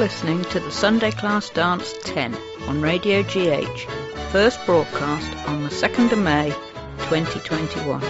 listening to the Sunday Class Dance 10 on Radio GH, first broadcast on the 2nd of May 2021.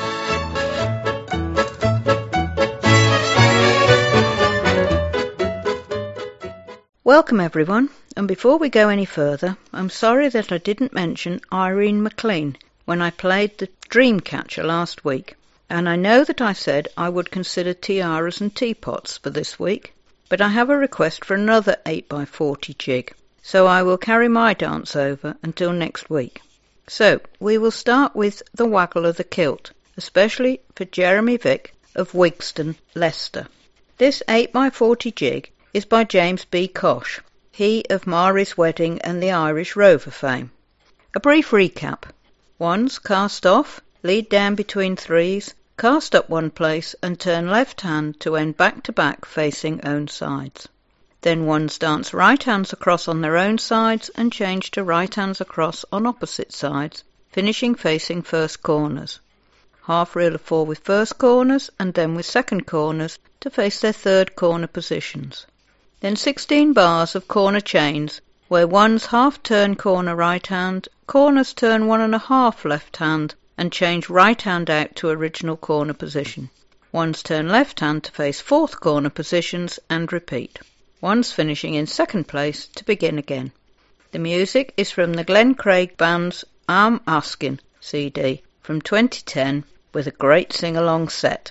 Welcome everyone, and before we go any further, I'm sorry that I didn't mention Irene McLean when I played the Dreamcatcher last week, and I know that I said I would consider tiaras and teapots for this week, but I have a request for another 8x40 jig, so I will carry my dance over until next week. So, we will start with The Waggle of the Kilt, especially for Jeremy Vick of Wigston, Leicester. This 8x40 jig is by James B. Kosh, he of Mari's Wedding and the Irish Rover fame. A brief recap. Ones cast off, lead down between threes, cast up one place and turn left hand to end back to back facing own sides. Then ones dance right hands across on their own sides and change to right hands across on opposite sides, finishing facing first corners. Half reel of four with first corners and then with second corners to face their third corner positions. Then 16 bars of corner chains where ones half turn corner right hand, corners turn 1.5 left hand, and change right hand out to original corner position. Ones turn left hand to face fourth corner positions and repeat. Ones finishing in second place to begin again. The music is from the Glenn Craig Band's I'm Askin' CD from 2010 with a great sing-along set.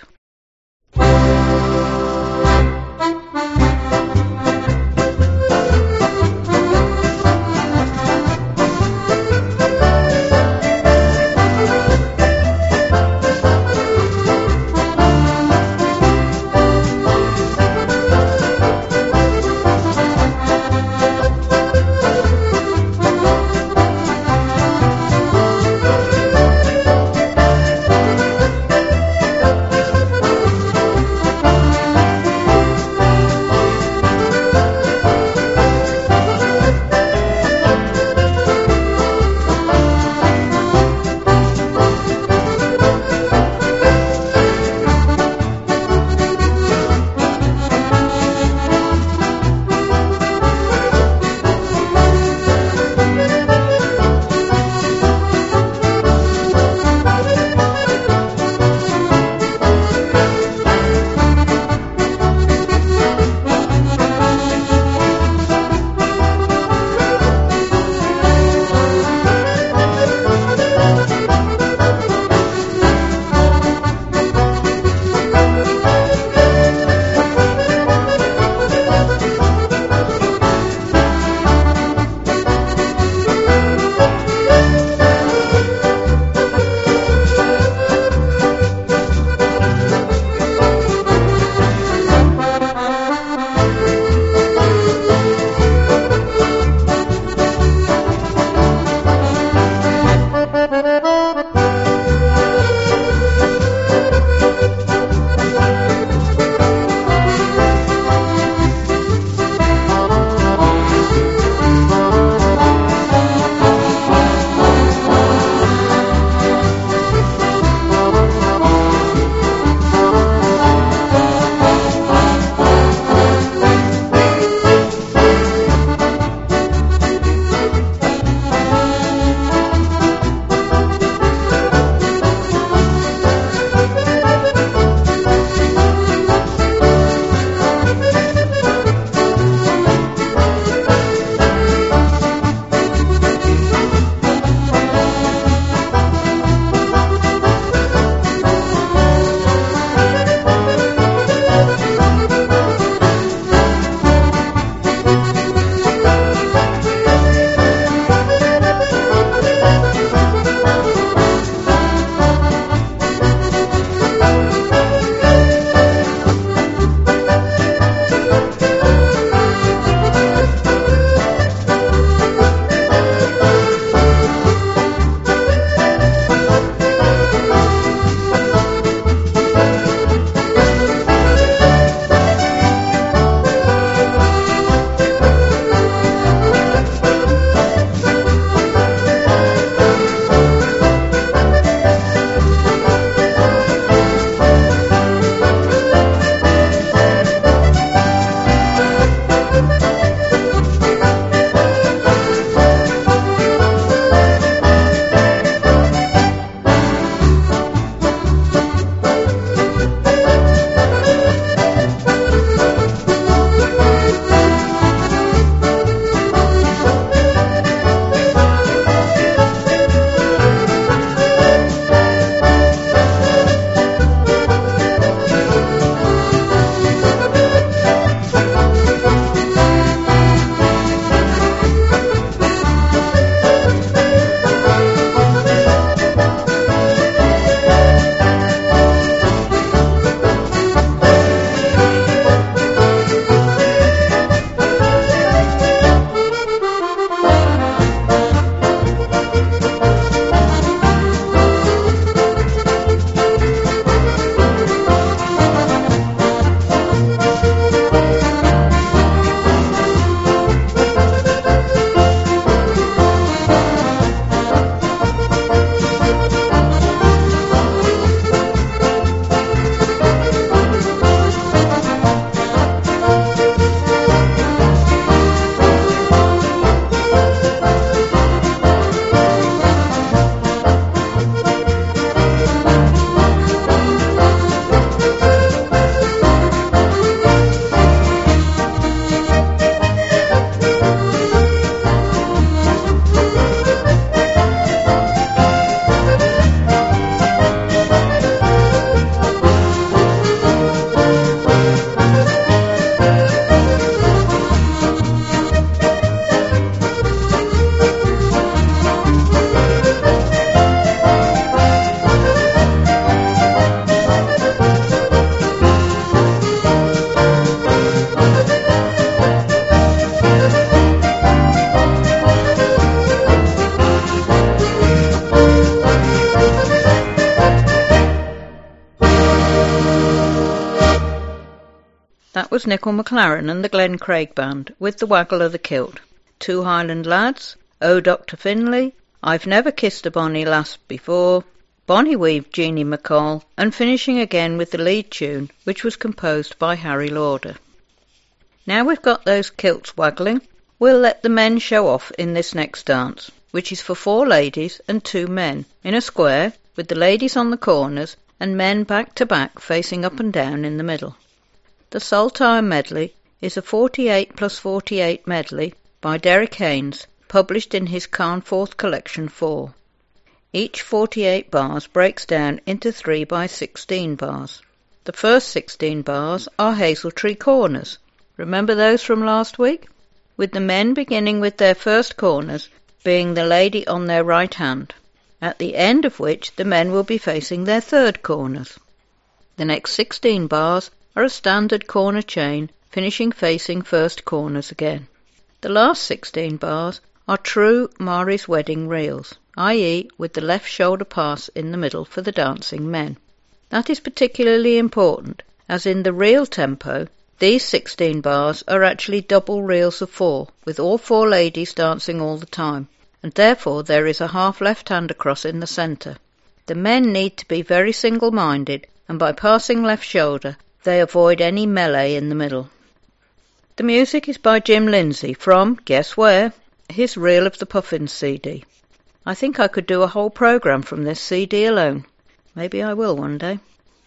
was Nicol McLaren and the Glen Craig Band, with the Waggle of the Kilt, Two Highland Lads, Oh Dr. Finlay, I've Never Kissed a Bonny Lass Before, Bonny Weave Jeanie McCall, and finishing again with the lead tune, which was composed by Harry Lauder. Now we've got those kilts waggling, we'll let the men show off in this next dance, which is for 4 ladies and 2 men, in a square, with the ladies on the corners and men back to back facing up and down in the middle. The Saltire Medley is a 48 plus 48 medley by Derek Haynes, published in his Carnforth Collection 4. Each 48 bars breaks down into 3 by 16 bars. The first 16 bars are Hazeltree corners. Remember those from last week? With the men beginning with their first corners being the lady on their right hand, at the end of which the men will be facing their third corners. The next 16 bars are a standard corner chain, finishing facing first corners again. The last 16 bars are true Marie's Wedding reels, i.e. with the left shoulder pass in the middle for the dancing men. That is particularly important, as in the reel tempo, these 16 bars are actually double reels of 4, with all 4 ladies dancing all the time, and therefore there is a half left hand across in the centre. The men need to be very single-minded, and by passing left shoulder, they avoid any melee in the middle. The music is by Jim Lindsay from, guess where, his Reel of the Puffins CD. I think I could do a whole programme from this CD alone. Maybe I will one day.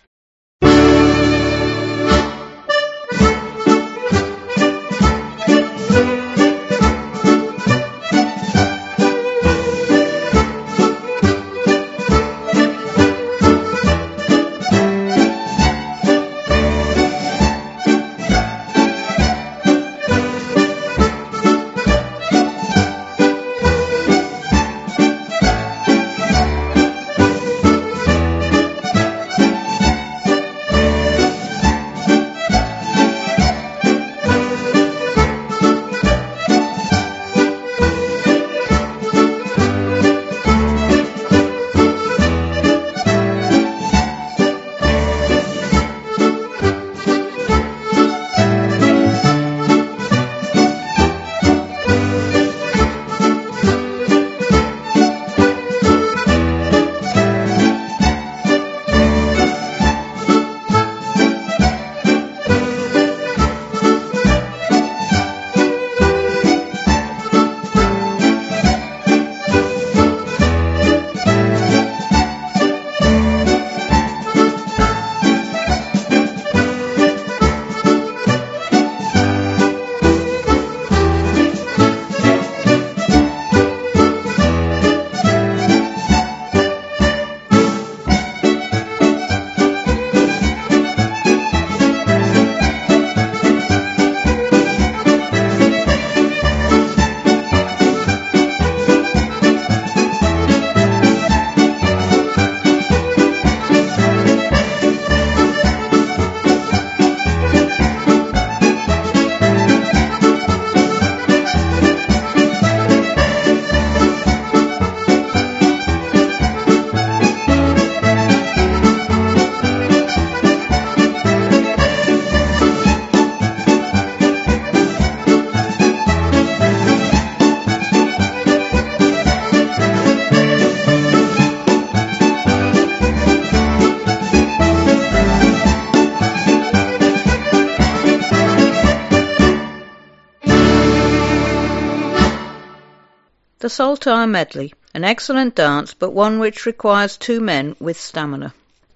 The Saltire Medley, an excellent dance, but one which requires 2 men with stamina.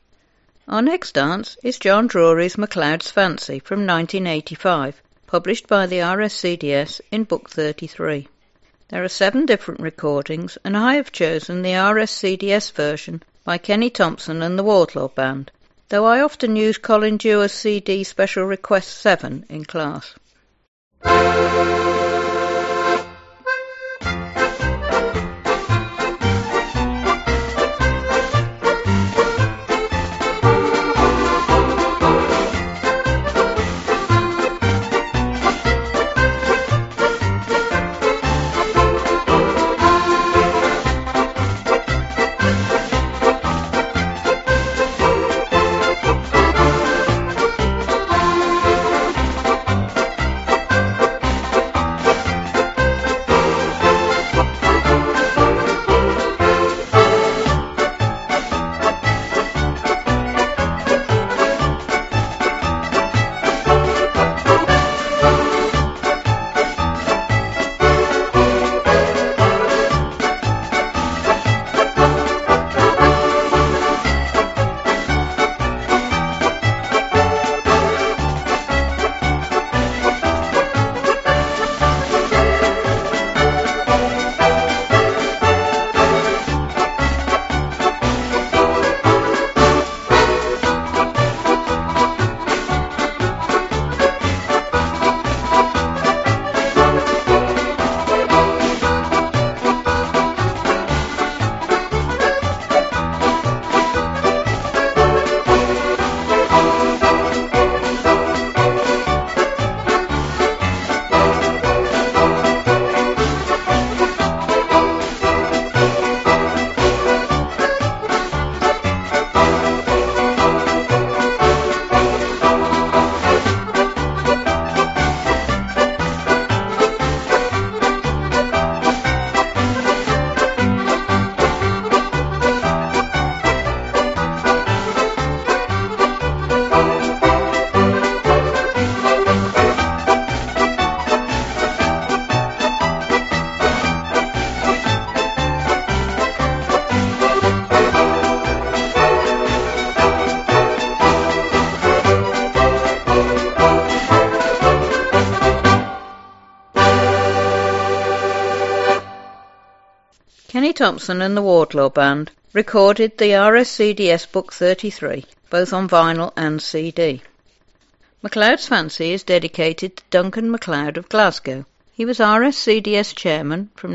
Our next dance is John Drury's MacLeod's Fancy from 1985, published by the RSCDS in Book 33. There are 7 different recordings, and I have chosen the RSCDS version by Kenny Thompson and the Wardlaw Band, though I often use Colin Dewar's CD Special Request 7 in class. Thompson and the Wardlaw Band recorded the RSCDS Book 33, both on vinyl and CD. MacLeod's Fancy is dedicated to Duncan MacLeod of Glasgow. He was RSCDS chairman from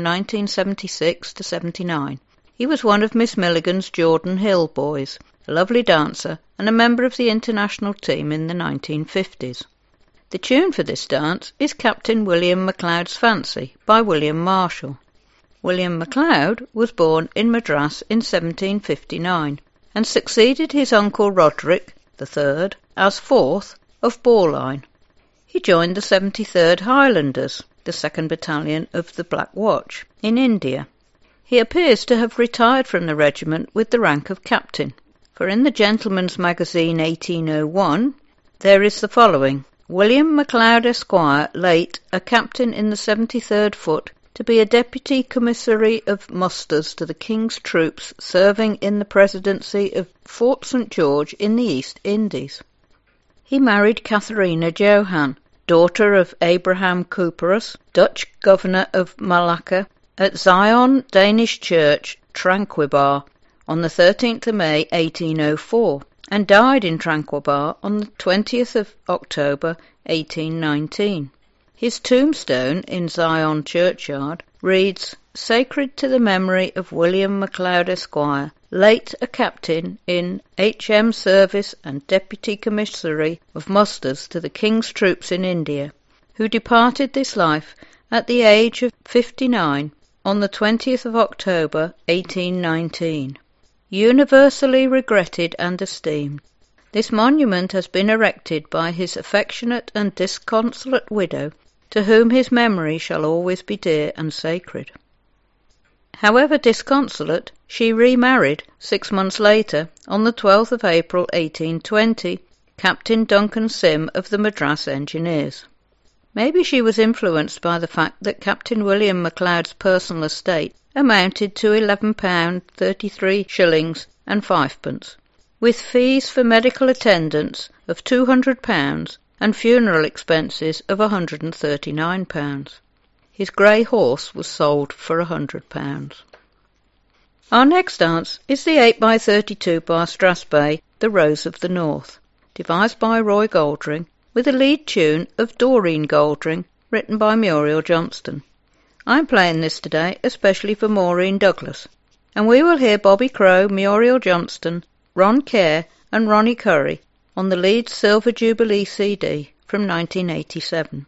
1976 to 79. He was one of Miss Milligan's Jordan Hill boys, a lovely dancer and a member of the international team in the 1950s. The tune for this dance is Captain William MacLeod's Fancy by William Marshall. William MacLeod was born in Madras in 1759 and succeeded his uncle Roderick III as 4th of Bauline. He joined the 73rd Highlanders, the 2nd Battalion of the Black Watch, in India. He appears to have retired from the regiment with the rank of captain, for in the Gentleman's Magazine 1801 there is the following: William MacLeod Esquire, late a captain in the 73rd Foot, to be a deputy commissary of musters to the King's troops serving in the presidency of Fort St. George in the East Indies. He married Katharina Johan, daughter of Abraham Couperus, Dutch governor of Malacca, at Zion Danish Church, Tranquebar, on the 13th of May 1804, and died in Tranquebar on the 20th of October 1819. His tombstone in Zion Churchyard reads, "Sacred to the memory of William MacLeod Esquire, late a captain in H.M. service and deputy commissary of musters to the King's troops in India, who departed this life at the age of 59 on the 20th of October 1819. Universally regretted and esteemed. This monument has been erected by his affectionate and disconsolate widow, to whom his memory shall always be dear and sacred." However disconsolate, she remarried 6 months later, on the 12th of April 1820, Captain Duncan Sim of the Madras Engineers. Maybe she was influenced by the fact that Captain William MacLeod's personal estate amounted to £11 33s and 5pence, with fees for medical attendance of £200 and funeral expenses of £139. His grey horse was sold for £100. Our next dance is the 8x32 bar Strathspey, The Rose of the North, devised by Roy Goldring, with a lead tune of Doreen Goldring, written by Muriel Johnston. I'm playing this today especially for Maureen Douglas, and we will hear Bobby Crow, Muriel Johnston, Ron Kerr and Ronnie Curry on the Leeds Silver Jubilee CD from 1987.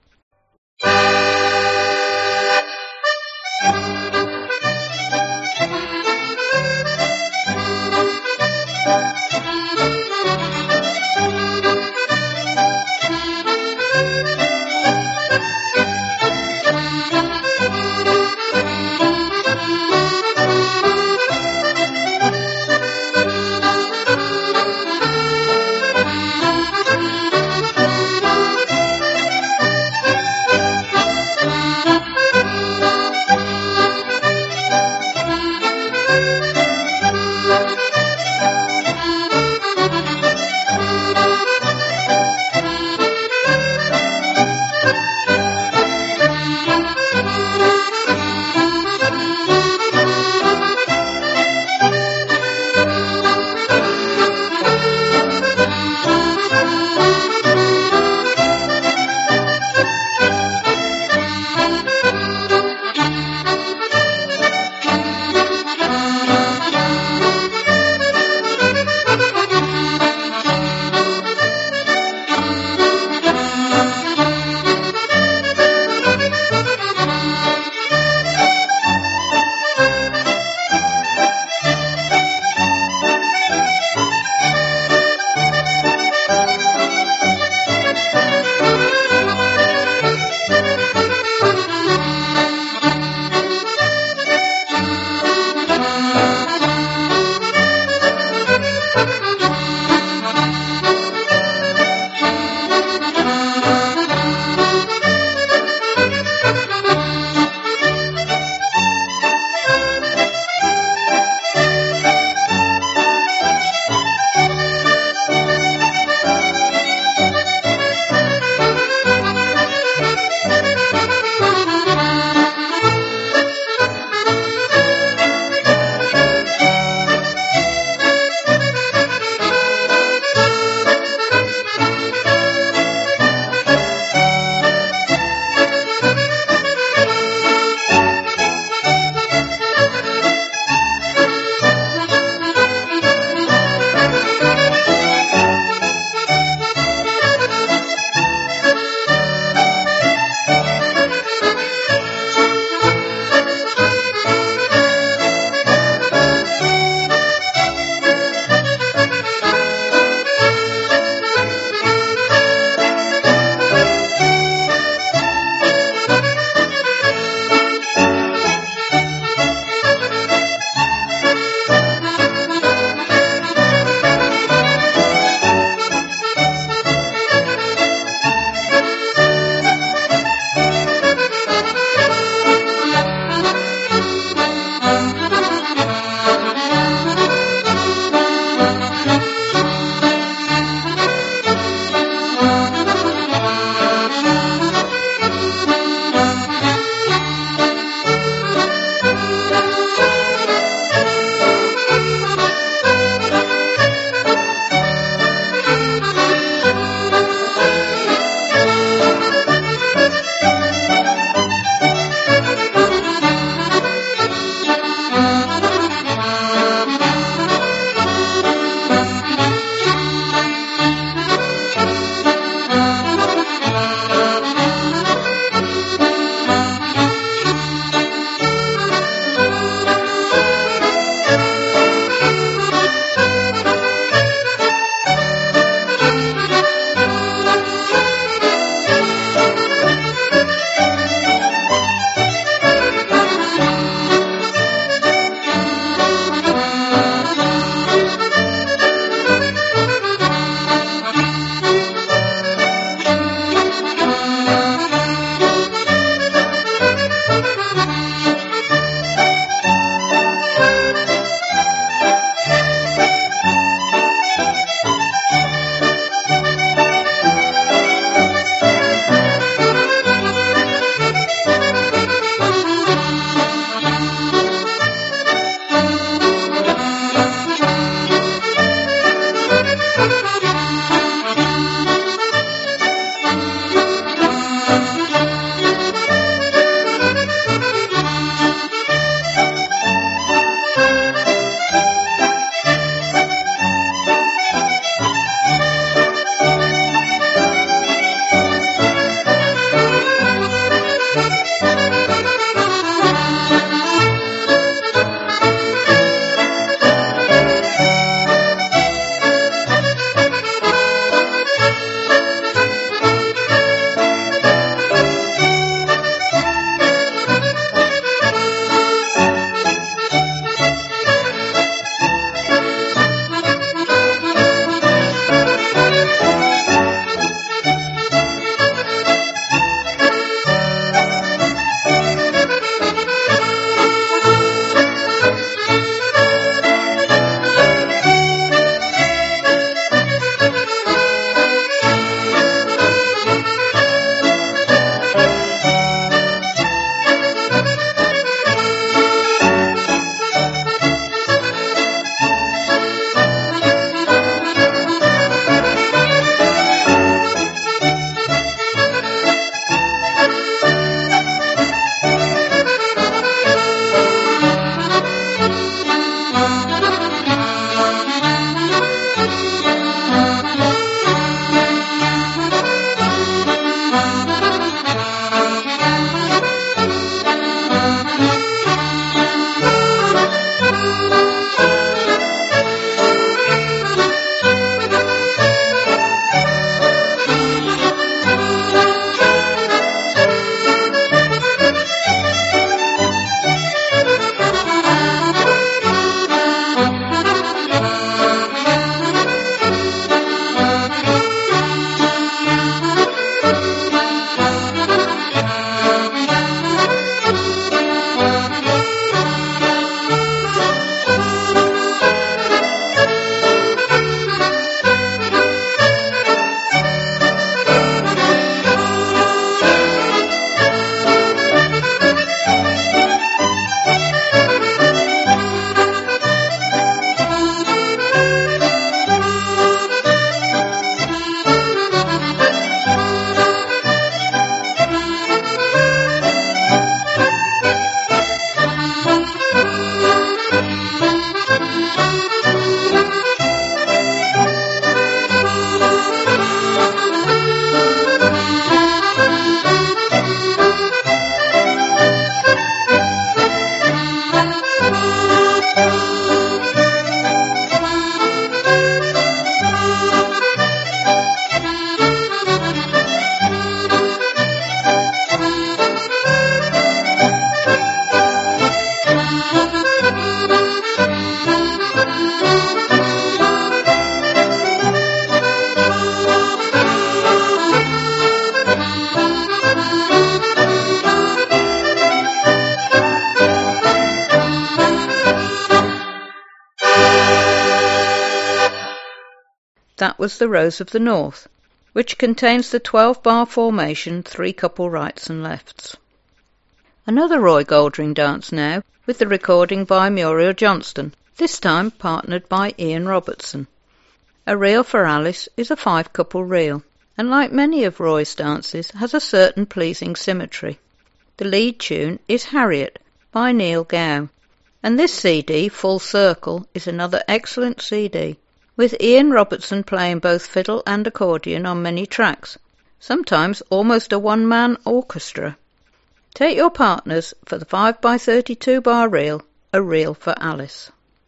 That was the Rose of the North, which contains the 12-bar formation 3 couple rights and lefts. Another Roy Goldring dance now, with the recording by Muriel Johnston, this time partnered by Ian Robertson. A Reel for Alice is a 5-couple reel, and like many of Roy's dances has a certain pleasing symmetry. The lead tune is Harriet by Neil Gow, and this CD, Full Circle, is another excellent CD, with Ian Robertson playing both fiddle and accordion on many tracks, sometimes almost a one-man orchestra. Take your partners for the 5x32 bar reel, A Reel for Alice.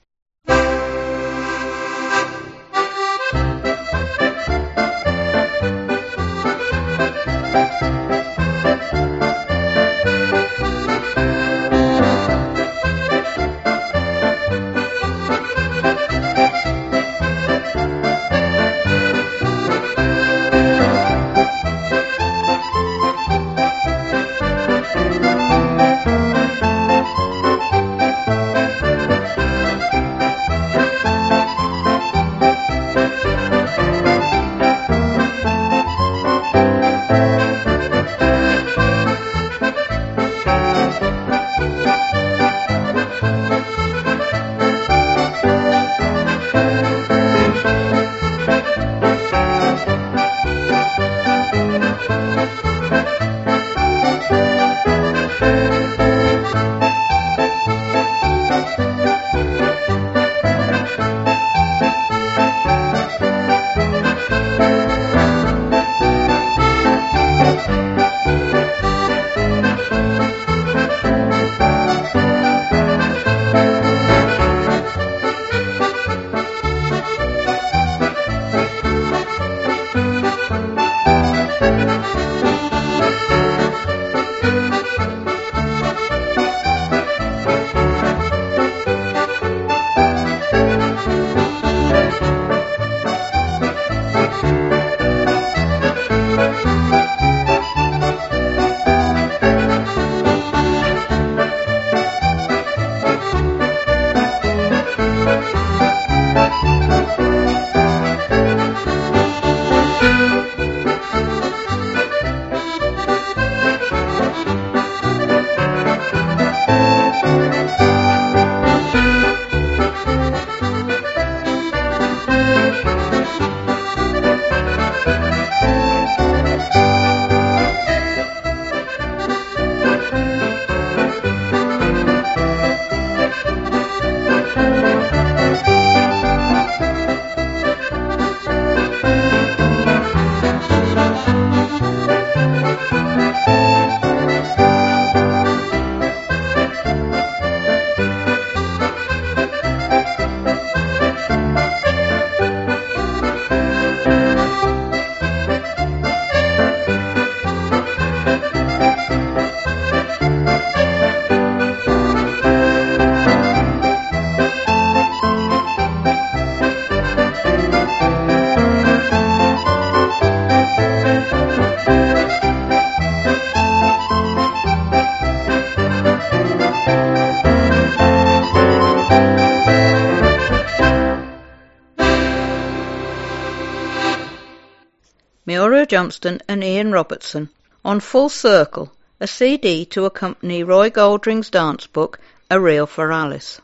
Muriel Johnston and Ian Robertson on Full Circle, a CD to accompany Roy Goldring's dance book, A Reel for Alice.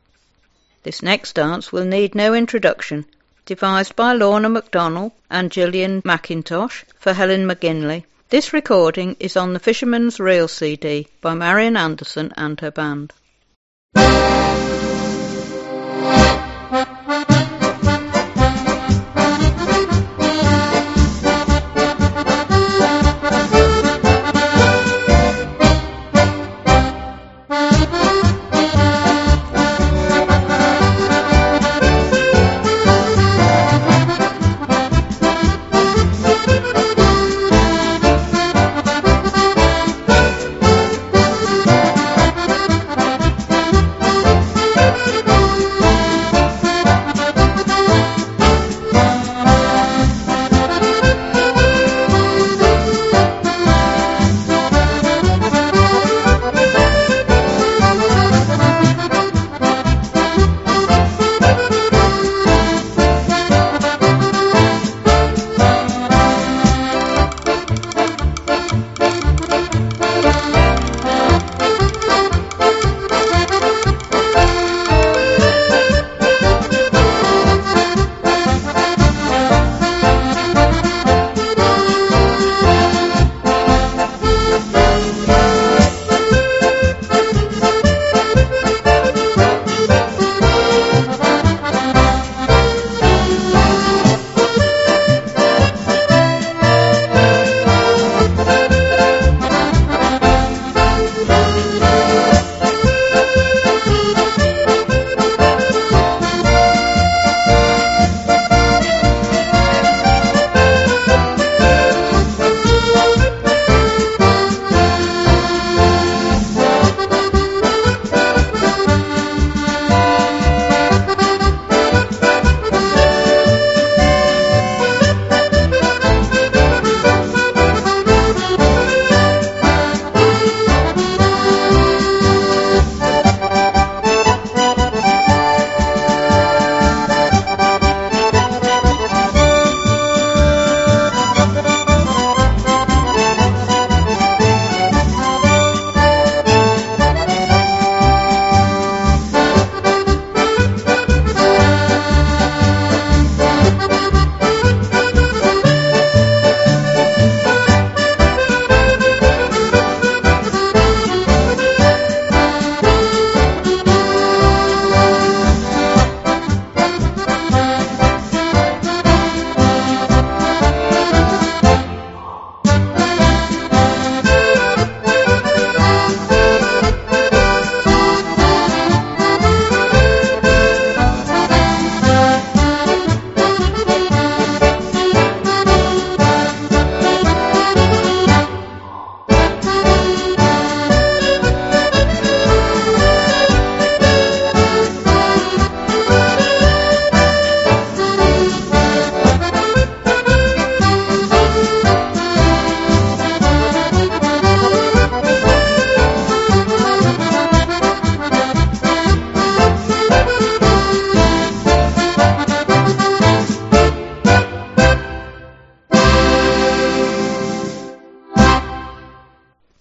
This next dance will need no introduction, devised by Lorna MacDonald and Gillian McIntosh for Helen McGinley. This recording is on the Fisherman's Reel CD by Marian Anderson and her band.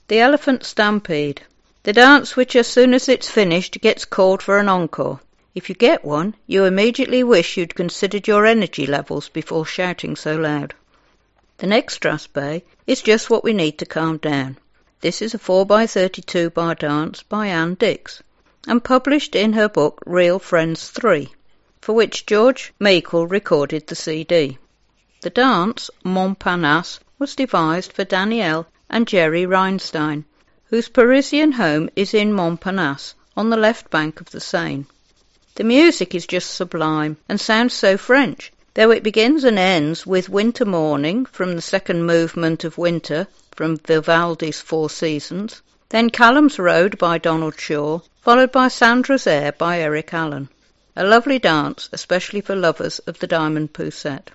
The Elephant Stampede. The dance which as soon as it's finished gets called for an encore. If you get one, you immediately wish you'd considered your energy levels before shouting so loud. The next strathspey is just what we need to calm down. This is a 4x32 bar dance by Anne Dix, and published in her book Real Friends 3, for which George Meikle recorded the CD. The dance, Montparnasse, was devised for Danielle and Jerry Reinstein, whose Parisian home is in Montparnasse, on the left bank of the Seine. The music is just sublime, and sounds so French, though it begins and ends with Winter Morning from the second movement of Winter from Vivaldi's Four Seasons, then Callum's Road by Donald Shaw, followed by Sandra's Air by Eric Allen. A lovely dance, especially for lovers of the Diamond Poussette.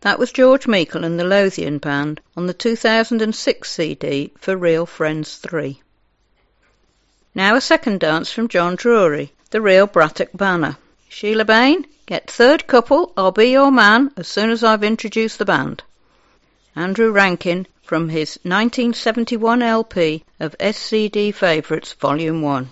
That was George Meikle and the Lothian Band on the 2006 CD For Real Friends 3. Now a second dance from John Drury, The Real Brattock Banner. Sheila Bain, get third couple, I'll be your man as soon as I've introduced the band. Andrew Rankin from his 1971 LP of SCD Favourites Volume 1.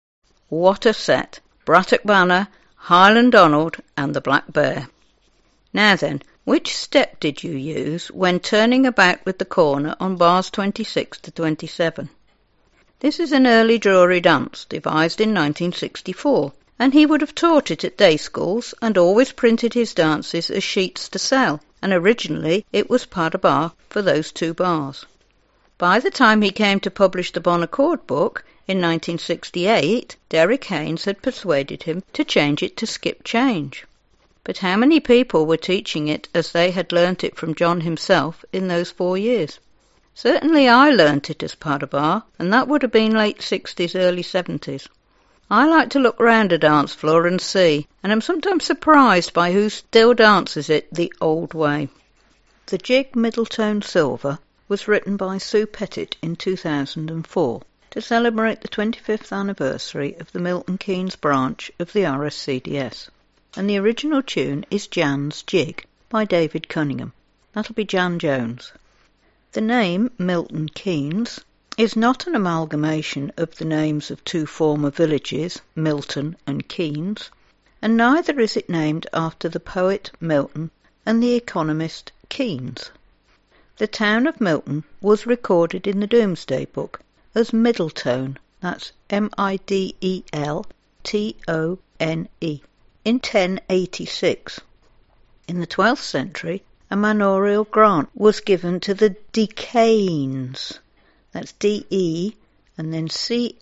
What a set! Brattock Banner, Highland Donald and the Black Bear. Now then, which step did you use when turning about with the corner on bars 26 to 27? This is an early Drury dance, devised in 1964, and he would have taught it at day schools and always printed his dances as sheets to sell, and originally it was pas de bar for those 2 bars. By the time he came to publish the Bon Accord book in 1968, Derek Haynes had persuaded him to change it to skip change. But how many people were teaching it as they had learnt it from John himself in those 4 years? Certainly I learnt it as pas de bar, and that would have been late 60s, early 70s. I like to look round a dance floor and see, and am sometimes surprised by who still dances it the old way. The jig Middletone Silver was written by Sue Pettit in 2004 to celebrate the 25th anniversary of the Milton Keynes branch of the RSCDS. And the original tune is Jan's Jig by David Cunningham. That'll be Jan Jones. The name Milton Keynes is not an amalgamation of the names of 2 former villages, Milton and Keynes, and neither is it named after the poet Milton and the economist Keynes. The town of Milton was recorded in the Domesday Book as Middletone, that's Middletone, in 1086. In the 12th century, a manorial grant was given to the De Caines, that's D-E, and then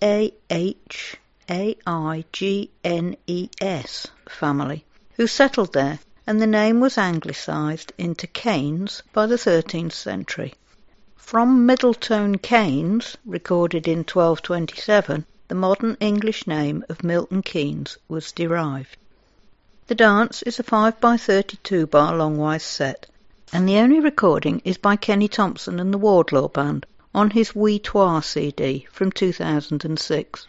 C-A-H-A-I-G-N-E-S family, who settled there, and the name was anglicised into Keynes by the 13th century. From Middletone Keynes, recorded in 1227, the modern English name of Milton Keynes was derived. The dance is a 5x32 bar longwise set, and the only recording is by Kenny Thompson and the Wardlaw Band on his Oui Toi CD from 2006.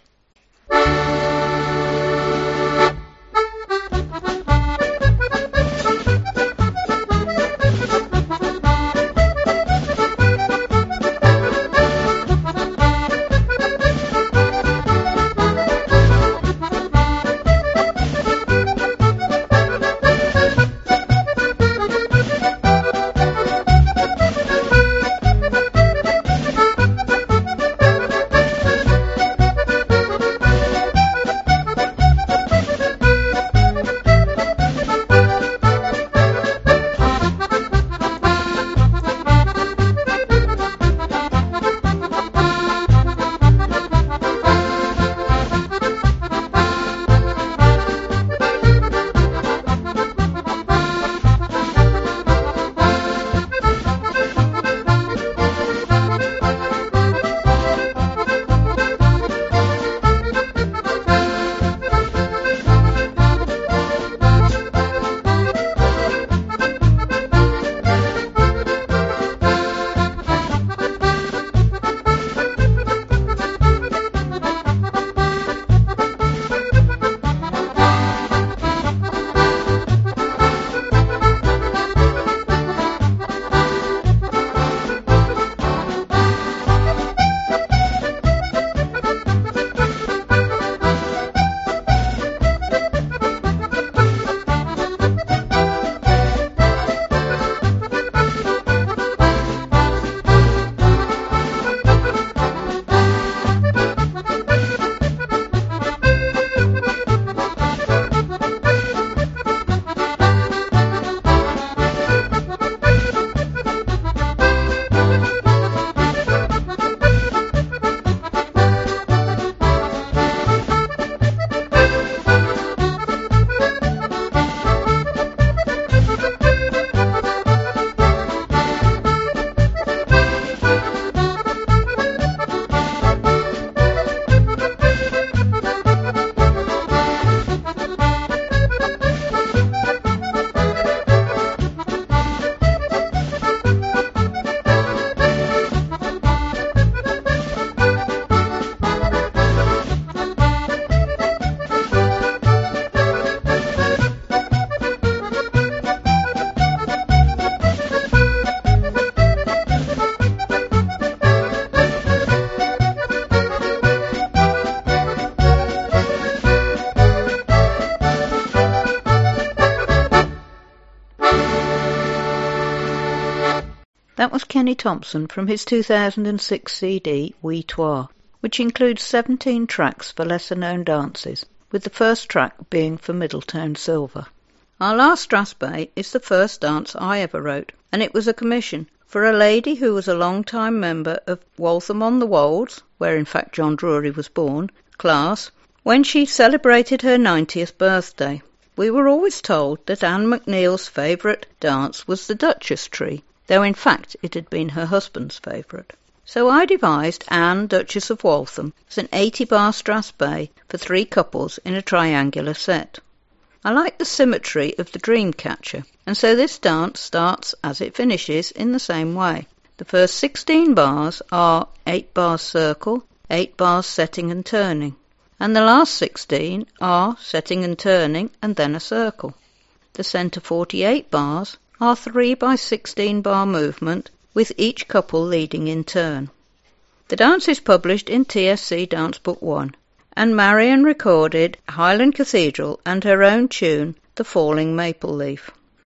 That was Kenny Thompson from his 2006 CD, Oui Toi, which includes 17 tracks for lesser-known dances, with the first track being for Middletown Silver. Our Last Strathspey is the first dance I ever wrote, and it was a commission for a lady who was a long-time member of Waltham on the Wolds, where in fact John Drury was born, class, when she celebrated her 90th birthday. We were always told that Anne McNeil's favourite dance was the Duchess Tree, though in fact it had been her husband's favourite. So I devised Anne, Duchess of Waltham, as an 80-bar Strathspey for 3 couples in a triangular set. I like the symmetry of the Dreamcatcher, and so this dance starts as it finishes in the same way. The first 16 bars are 8 bars circle, 8 bars setting and turning, and the last 16 are setting and turning and then a circle. The centre 48 bars are 3 by 16 bar movement, with each couple leading in turn. The dance is published in TSC Dance Book 1, and Marion recorded Highland Cathedral and her own tune, The Falling Maple Leaf.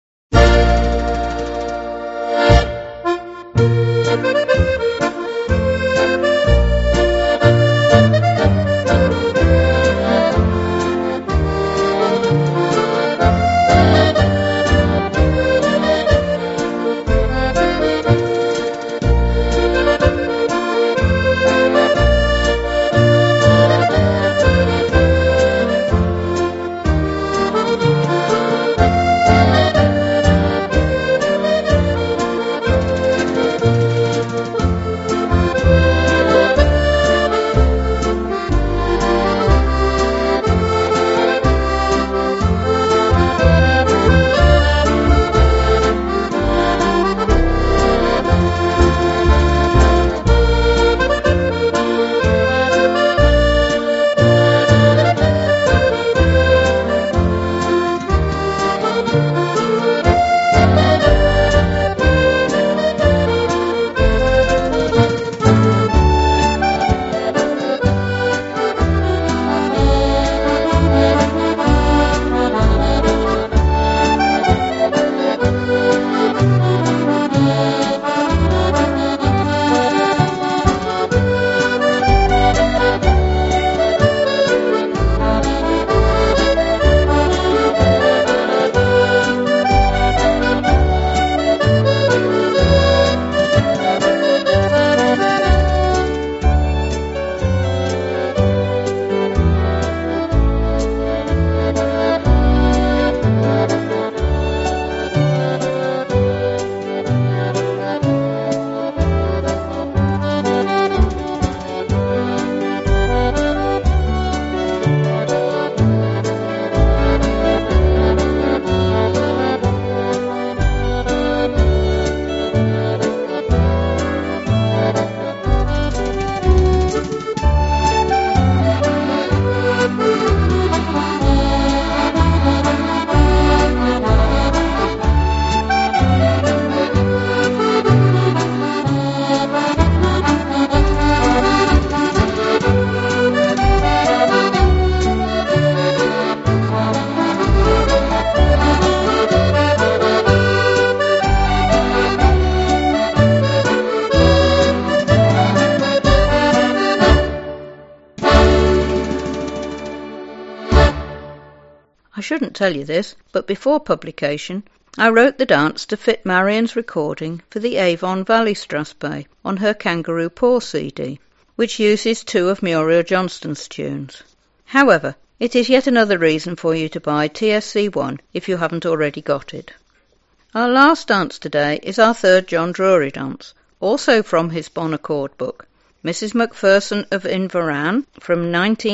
I shouldn't tell you this, but before publication, I wrote the dance to fit Marion's recording for the Avon Valley Strathspey on her Kangaroo Paw CD, which uses 2 of Muriel Johnston's tunes. However, it is yet another reason for you to buy TSC1 if you haven't already got it. Our last dance today is our 3rd John Drury dance, also from his Bon Accord book, Mrs. Macpherson of Inveran from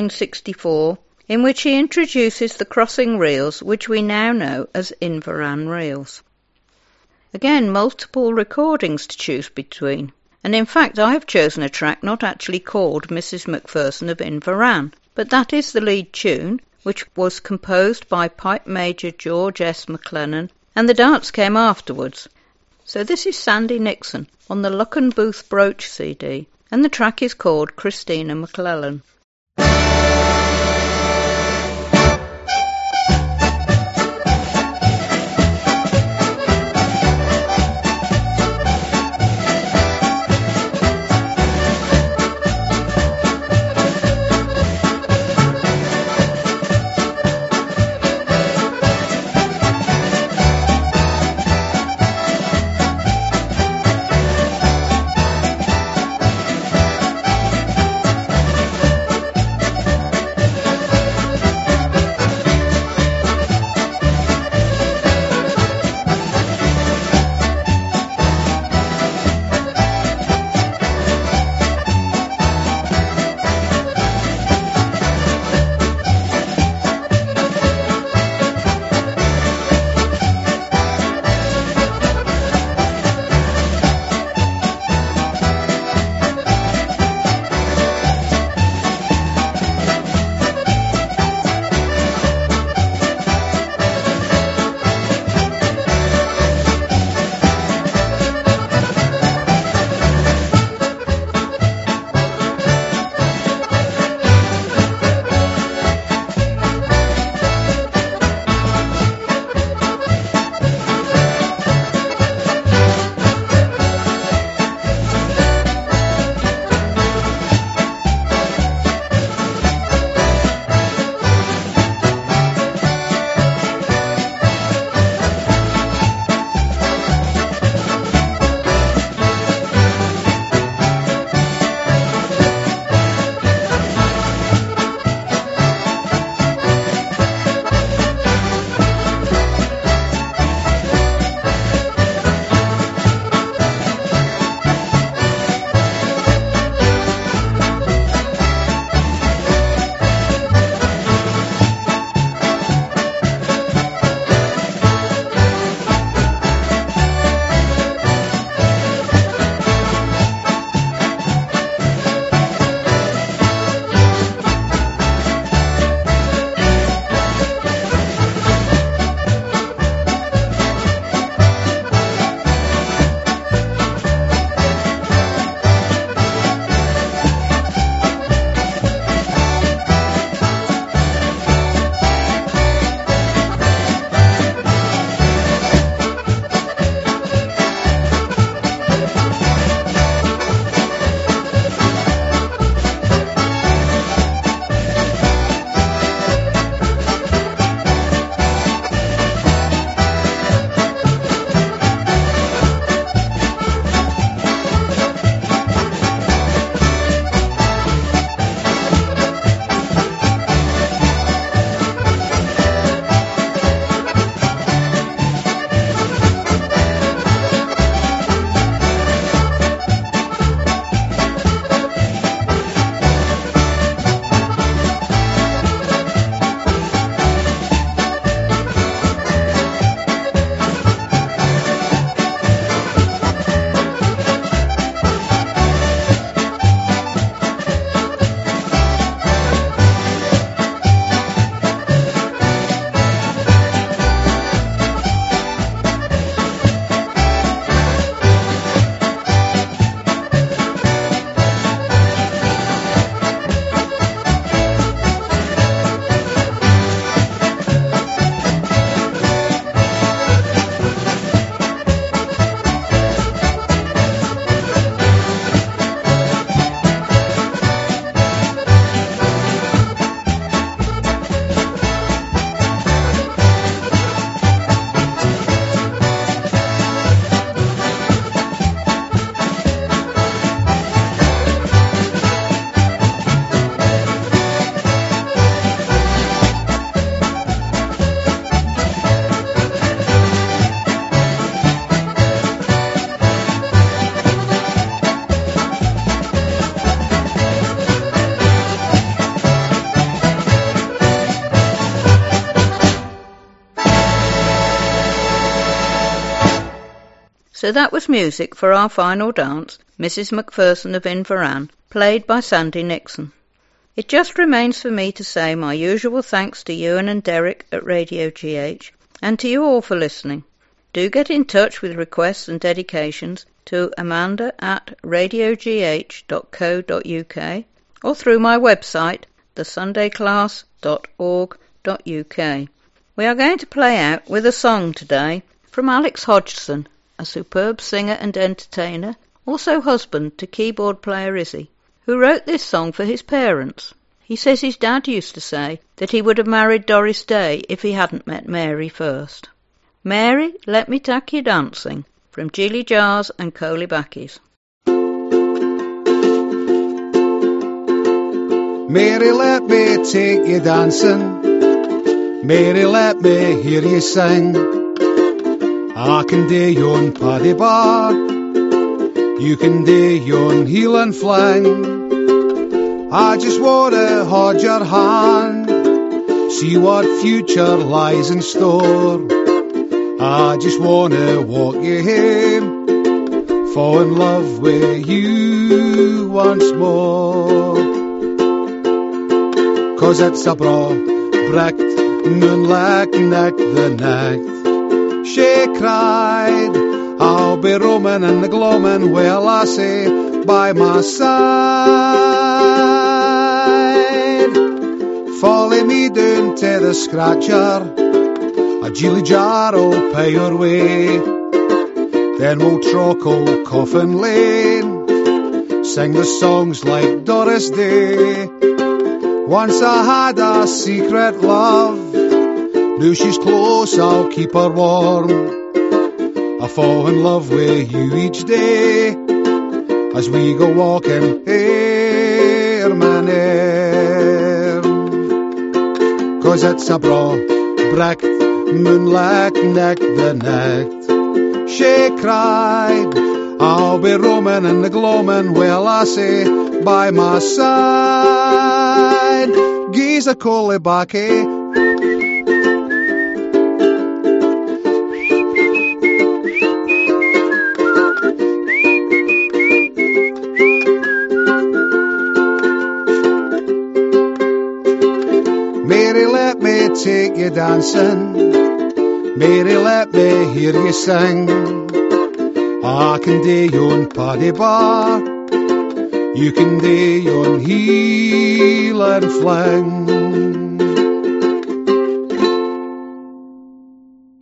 1964, in which he introduces the crossing reels which we now know as Inveran reels. Again, multiple recordings to choose between, and in fact I have chosen a track not actually called Mrs. Macpherson of Inveran, but that is the lead tune, which was composed by Pipe Major George S. McLennan, and the dance came afterwards. So this is Sandy Nixon on the Lucken Booth Brooch CD, and the track is called Christina McClellan. So that was music for our final dance, Mrs. Macpherson of Inveran, played by Sandy Nixon. It just remains for me to say my usual thanks to Ewan and Derek at Radio GH, and to you all for listening. Do get in touch with requests and dedications to amanda@radiogh.co.uk or through my website, thesundayclass.org.uk. We are going to play out with a song today from Alex Hodgson, a superb singer and entertainer, also husband to keyboard player Izzy, who wrote this song for his parents. He says his dad used to say that he would have married Doris Day if he hadn't met Mary first. Mary, Let Me Take You Dancing, from Geely Jars and Coley Backies. Mary, let me take you dancing. Mary, let me hear you sing. I can do yon paddy bar, you can do yon heel and fling. I just wanna hold your hand, see what future lies in store. I just wanna walk you home, fall in love with you once more. 'Cause it's a bright moonlight night the night she cried, I'll be roaming in the gloaming with a lassie by my side. Follow me down to the scratcher, a Geely Jar will pay your way. Then we'll trock old Coffin Lane, sing the songs like Doris Day. Once I had a secret love, now she's close, I'll keep her warm. I fall in love with you each day, as we go walking arm in arm. 'Cause it's a bright moonlight night the night she cried, I'll be roaming in the gloaming with a lassie by my side. Geezer Coley Backy, Mary, let me take you dancing. Mary, let me hear you sing. I can do yon paddy bar, you can do yon heel and fling.